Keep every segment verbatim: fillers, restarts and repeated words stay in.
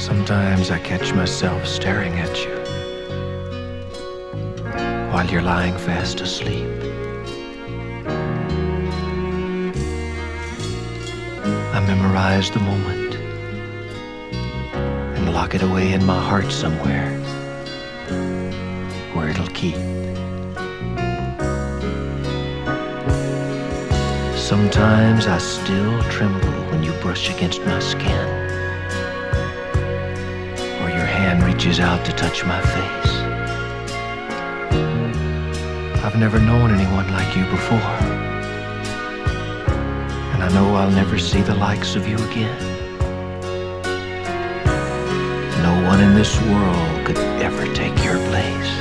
Sometimes I catch myself staring at you while you're lying fast asleep. I memorize the moment and lock it away in my heart somewhere where it'll keep. Sometimes I still tremble when you brush against my skin, or your hand reaches out to touch my face. I've never known anyone like you before, and I know I'll never see the likes of you again. No one in this world could ever take your place.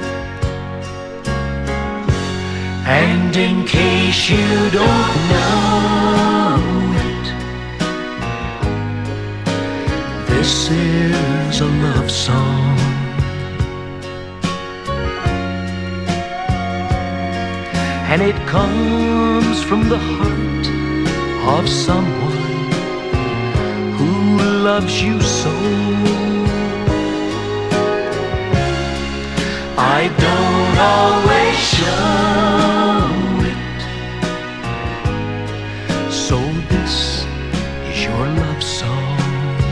And in case you don't know it, this is a love song. And it comes from the heart of someone who loves you so. I don't always show it, so this is your love song.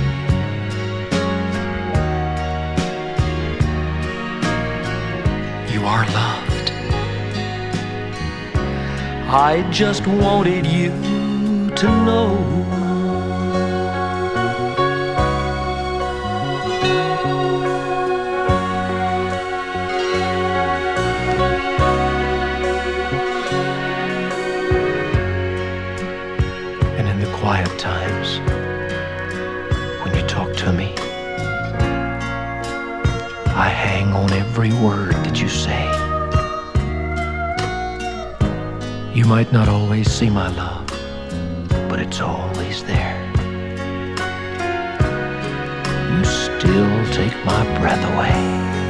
You are loved. I just wanted you to know. And in the quiet times, when you talk to me, I hang on every word that you say. You might not always see my love, but it's always there. You still take my breath away.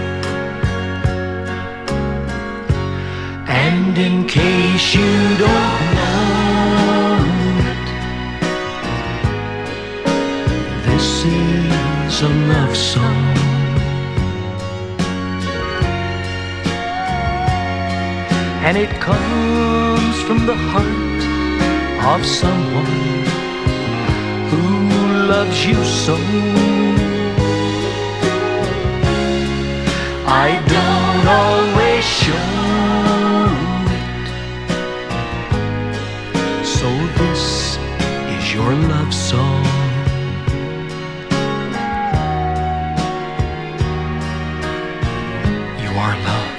And in case you don't know it, this is a love song. And it comes from the heart of someone who loves you so. I don't always show it, so this is your love song. You are loved.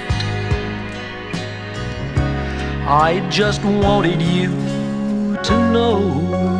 I just wanted you to know.